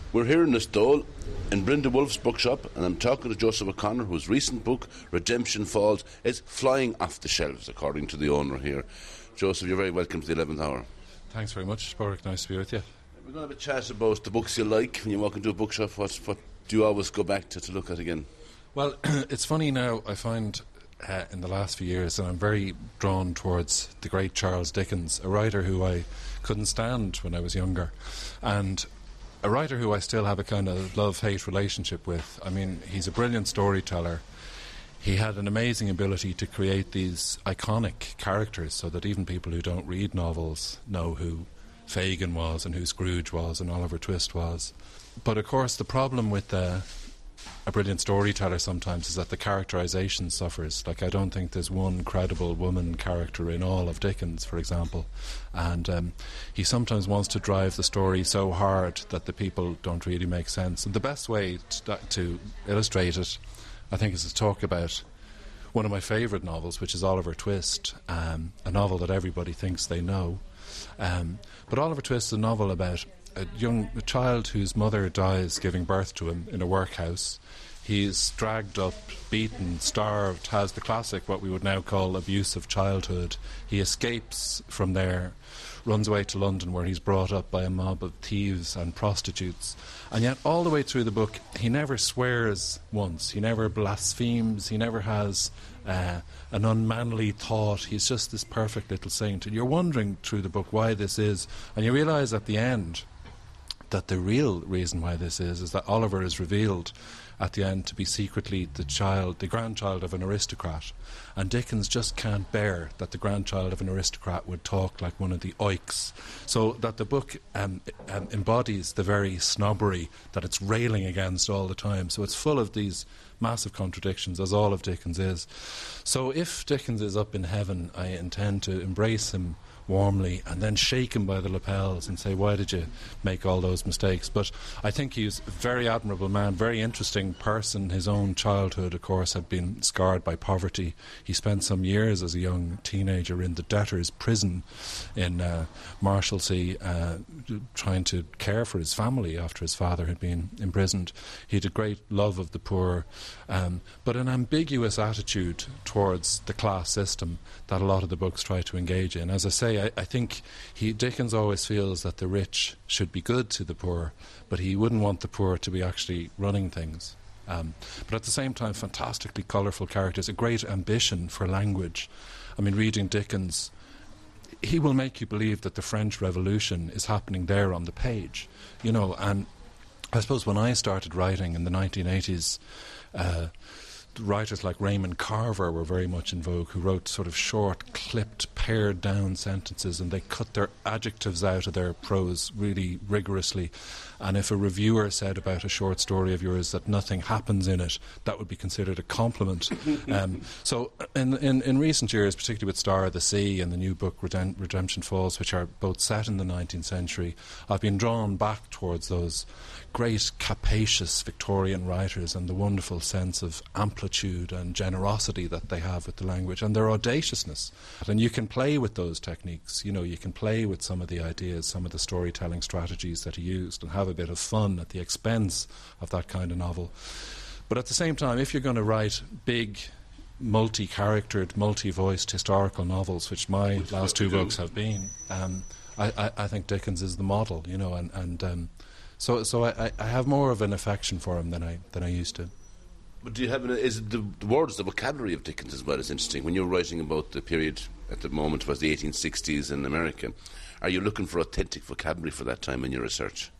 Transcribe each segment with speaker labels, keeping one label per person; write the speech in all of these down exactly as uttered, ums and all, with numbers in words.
Speaker 1: We're here in the stall in Brenda Wolf's bookshop, and I'm talking to Joseph O'Connor, whose recent book, Redemption Falls, is flying off the shelves, according to the owner here. Joseph, you're very welcome to the eleventh hour.
Speaker 2: Thanks very much, Borwick. Nice to be with you.
Speaker 1: We're going to have a chat about the books you like. When you walk into a bookshop, what, what do you always go back to to look at again?
Speaker 2: Well, it's funny now, I find uh, in the last few years that I'm very drawn towards the great Charles Dickens, a writer who I couldn't stand when I was younger, and a writer who I still have a kind of love-hate relationship with. I mean, he's a brilliant storyteller. He had an amazing ability to create these iconic characters so that even people who don't read novels know who Fagin was and who Scrooge was and Oliver Twist was. But of course the problem with uh, a brilliant storyteller sometimes is that the characterisation suffers. Like, I don't think there's one credible woman character in all of Dickens, for example, and um, he sometimes wants to drive the story so hard that the people don't really make sense. And the best way to, to illustrate it, I think, is to talk about one of my favourite novels, which is Oliver Twist, um, a novel that everybody thinks they know. Um, but Oliver Twist is a novel about a young a child whose mother dies giving birth to him in a workhouse. He's dragged up, beaten, starved, has the classic, what we would now call abusive childhood. He escapes from there, runs away to London, where he's brought up by a mob of thieves and prostitutes. And yet all the way through the book he never swears once, he never blasphemes, he never has uh, an unmanly thought. He's just this perfect little saint, and you're wondering through the book why this is, and you realise at the end that the real reason why this is is that Oliver is revealed at the end to be secretly the child, the grandchild of an aristocrat, and Dickens just can't bear that the grandchild of an aristocrat would talk like one of the oiks, so that the book um, um, embodies the very snobbery that it's railing against all the time. So it's full of these massive contradictions, as all of Dickens is. So if Dickens is up in heaven, I intend to embrace him warmly and then shake him by the lapels and say, why did you make all those mistakes? But I think he's a very admirable man, very interesting person. His own childhood, of course, had been scarred by poverty. He spent some years as a young teenager in the debtors' prison in uh, Marshalsea, uh, trying to care for his family after his father had been imprisoned. He had a great love of the poor, um, but an ambiguous attitude towards the class system that a lot of the books try to engage in. As I say, I, I think he, Dickens always feels that the rich should be good to the poor, but he wouldn't want the poor to be actually running things. Um, but at the same time, fantastically colourful characters, a great ambition for language. I mean, reading Dickens, he will make you believe that the French Revolution is happening there on the page, you know. And I suppose when I started writing in the nineteen eighties, uh, writers like Raymond Carver were very much in vogue, who wrote sort of short, clipped, pared down sentences, and they cut their adjectives out of their prose really rigorously. And if a reviewer said about a short story of yours that nothing happens in it, that would be considered a compliment. um, so in, in, in recent years, particularly with Star of the Sea and the new book Redem- Redemption Falls, which are both set in the nineteenth century, I've been drawn back towards those great capacious Victorian writers and the wonderful sense of amplitude and generosity that they have with the language and their audaciousness. And you can play with those techniques, you know, you can play with some of the ideas, some of the storytelling strategies that he used, and have a bit of fun at the expense of that kind of novel. But at the same time, if you're going to write big, multi-charactered, multi-voiced historical novels, which my which last two books have been, um, I, I, I think Dickens is the model, you know, and, and um, so so I, I have more of an affection for him than I than I used to.
Speaker 1: But do you have an, is it the, the words, the vocabulary of Dickens as well is interesting? When you're writing about the period at the moment was the eighteen sixties in America, are you looking for authentic vocabulary for that time in your research?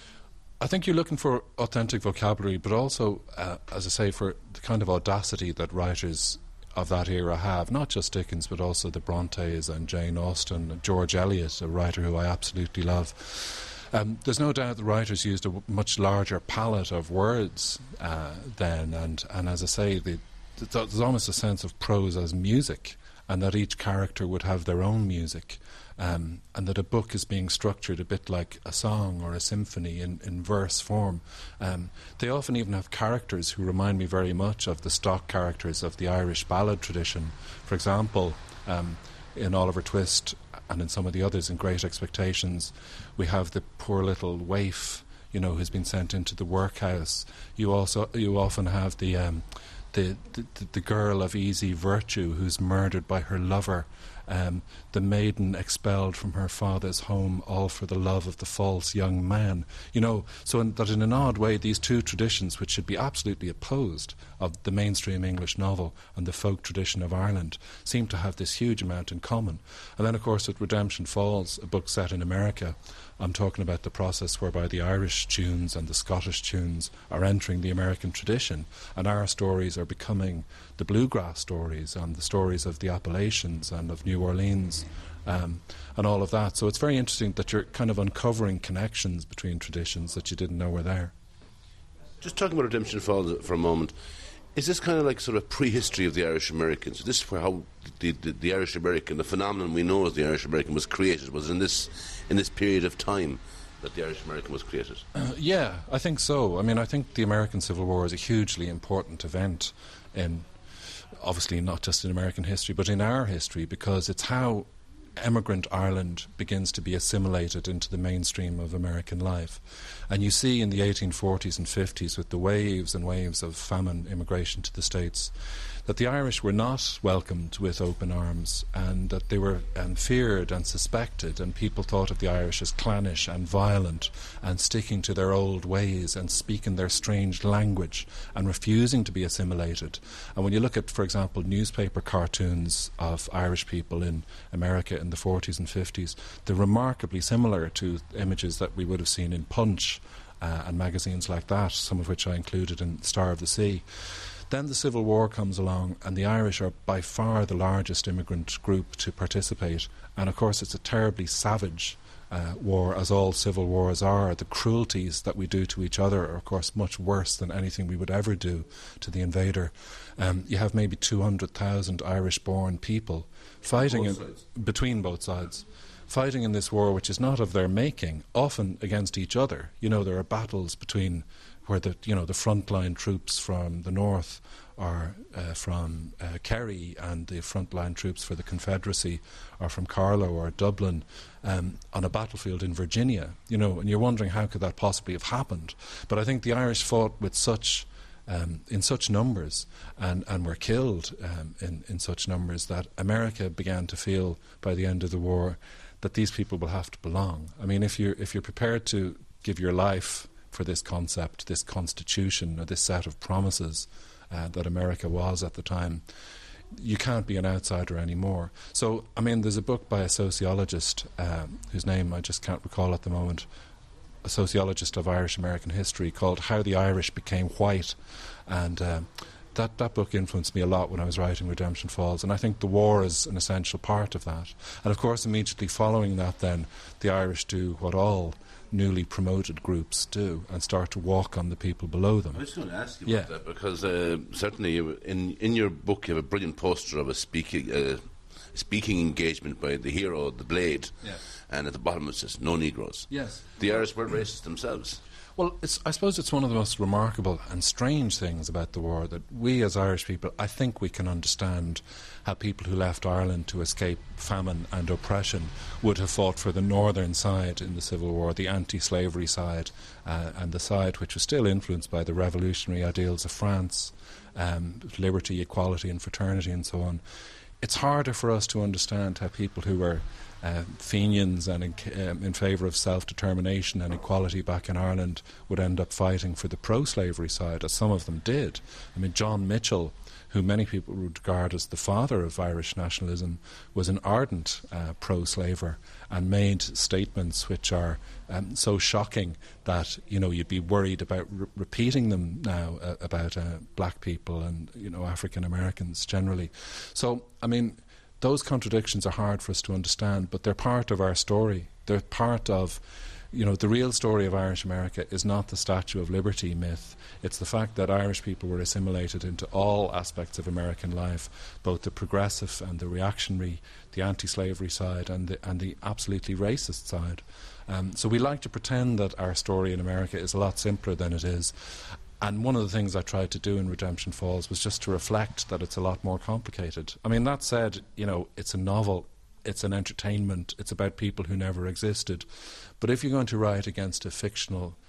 Speaker 2: I think you're looking for authentic vocabulary, but also, uh, as I say, for the kind of audacity that writers of that era have, not just Dickens, but also the Brontes and Jane Austen, George Eliot, a writer who I absolutely love. Um, there's no doubt the writers used a w- much larger palette of words uh, then, and, and as I say, the, the, there's almost a sense of prose as music, and that each character would have their own music, um, and that a book is being structured a bit like a song or a symphony in, in verse form. Um, they often even have characters who remind me very much of the stock characters of the Irish ballad tradition. For example, um, in Oliver Twist and in some of the others in Great Expectations, we have the poor little waif, you know, who's been sent into the workhouse. You also you often have the um, the, the the girl of easy virtue who's murdered by her lover. Um, the maiden expelled from her father's home, all for the love of the false young man. You know, so in, that in an odd way, these two traditions, which should be absolutely opposed, of the mainstream English novel and the folk tradition of Ireland, seem to have this huge amount in common. And then, of course, with Redemption Falls, a book set in America, I'm talking about the process whereby the Irish tunes and the Scottish tunes are entering the American tradition, and our stories are becoming the bluegrass stories and the stories of the Appalachians and of New Orleans, um, and all of that. So it's very interesting that you're kind of uncovering connections between traditions that you didn't know were there.
Speaker 1: Just talking about Redemption Falls for a moment, is this kind of like sort of prehistory of the Irish Americans? Is this where how the, the, the Irish American, the phenomenon we know as the Irish American, was created? Was in this in this period of time that the Irish American was created?
Speaker 2: Uh, yeah, I think so. I mean, I think the American Civil War is a hugely important event in, obviously not just in American history, but in our history, because it's how emigrant Ireland begins to be assimilated into the mainstream of American life. And you see in the eighteen forties and fifties, with the waves and waves of famine immigration to the States, that the Irish were not welcomed with open arms, and that they were um, feared and suspected, and people thought of the Irish as clannish and violent and sticking to their old ways and speaking their strange language and refusing to be assimilated. And when you look at, for example, newspaper cartoons of Irish people in America in the forties and fifties, they're remarkably similar to images that we would have seen in Punch uh, and magazines like that, some of which I included in Star of the Sea. Then the Civil War comes along, and the Irish are by far the largest immigrant group to participate. And of course it's a terribly savage uh, war, as all civil wars are. The cruelties that we do to each other are of course much worse than anything we would ever do to the invader. Um, you have maybe two hundred thousand Irish-born people fighting in, between both sides, fighting in this war which is not of their making, often against each other. You know, there are battles between where the you know the frontline troops from the north are uh, from uh, Kerry, and the frontline troops for the Confederacy are from Carlow or Dublin, um, on a battlefield in Virginia. You know, and you're wondering how could that possibly have happened. But I think the Irish fought with such um, in such numbers and and were killed um, in in such numbers that America began to feel by the end of the war that these people will have to belong. I mean, if you're if you're prepared to give your life for this concept, this constitution, or this set of promises uh, that America was at the time, you can't be an outsider anymore. So, I mean, there's a book by a sociologist um, whose name I just can't recall at the moment, a sociologist of Irish American history, called How the Irish Became White, and um, that, that book influenced me a lot when I was writing Redemption Falls, and I think the war is an essential part of that. And of course, immediately following that then, the Irish do what all newly promoted groups do, and start to walk on the people below them.
Speaker 1: I was going to ask you
Speaker 2: yeah.
Speaker 1: about that, because uh, certainly you, in in your book you have a brilliant poster of a speaking uh, speaking engagement by the hero, the Blade,
Speaker 2: yeah.
Speaker 1: and at the bottom it says, "No Negroes."
Speaker 2: Yes.
Speaker 1: The Irish were racist themselves.
Speaker 2: Well, it's, I suppose it's one of the most remarkable and strange things about the war, that we as Irish people, I think we can understand how people who left Ireland to escape famine and oppression would have fought for the northern side in the Civil War, the anti-slavery side, uh, and the side which was still influenced by the revolutionary ideals of France, um, liberty, equality and fraternity and so on. It's harder for us to understand how people who were Uh, Fenians and in, um, in favour of self-determination and equality back in Ireland would end up fighting for the pro-slavery side, as some of them did. I mean, John Mitchell, who many people would regard as the father of Irish nationalism, was an ardent uh, pro-slaver and made statements which are um, so shocking that, you know, you'd be worried about re- repeating them now uh, about uh, black people and, you know, African Americans generally. So, I mean, those contradictions are hard for us to understand, but they're part of our story. They're part of, you know, the real story of Irish America is not the Statue of Liberty myth. It's the fact that Irish people were assimilated into all aspects of American life, both the progressive and the reactionary, the anti-slavery side and the, and the absolutely racist side. Um, so we like to pretend that our story in America is a lot simpler than it is. And one of the things I tried to do in Redemption Falls was just to reflect that it's a lot more complicated. I mean, that said, you know, it's a novel, it's an entertainment, it's about people who never existed. But if you're going to write against a fictional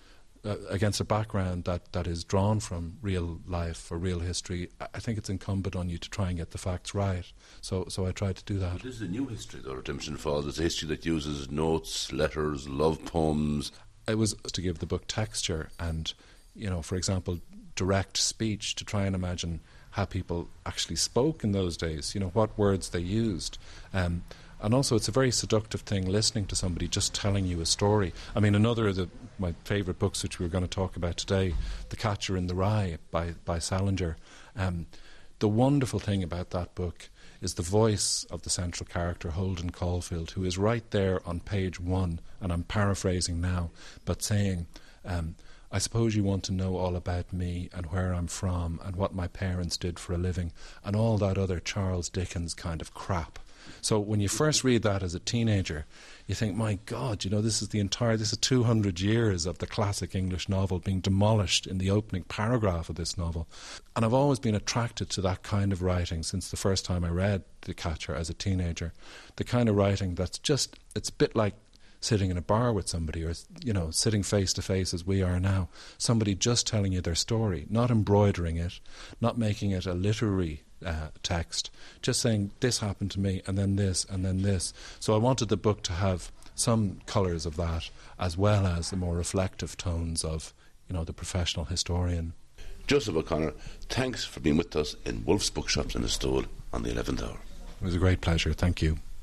Speaker 2: uh, against a background that, that is drawn from real life or real history, I think it's incumbent on you to try and get the facts right. So so I tried to do that.
Speaker 1: But this is a new history, though, Redemption Falls. It's a history that uses notes, letters, love poems.
Speaker 2: It was to give the book texture and, you know, for example, direct speech, to try and imagine how people actually spoke in those days, you know, what words they used. Um, and also it's a very seductive thing listening to somebody just telling you a story. I mean, another of the, my favourite books which we were going to talk about today, The Catcher in the Rye by, by Salinger. Um, the wonderful thing about that book is the voice of the central character, Holden Caulfield, who is right there on page one, and I'm paraphrasing now, but saying, um, I suppose you want to know all about me and where I'm from and what my parents did for a living and all that other Charles Dickens kind of crap. So when you first read that as a teenager, you think, my God, you know, this is the entire, this is two hundred years of the classic English novel being demolished in the opening paragraph of this novel. And I've always been attracted to that kind of writing since the first time I read The Catcher as a teenager. The kind of writing that's just, it's a bit like sitting in a bar with somebody, or, you know, sitting face to face as we are now. Somebody just telling you their story, not embroidering it, not making it a literary uh, text, just saying this happened to me and then this and then this. So I wanted the book to have some colours of that, as well as the more reflective tones of, you know, the professional historian.
Speaker 1: Joseph O'Connor, thanks for being with us in Wolf's Bookshops in Listowel on the eleventh hour.
Speaker 2: It was a great pleasure. Thank you.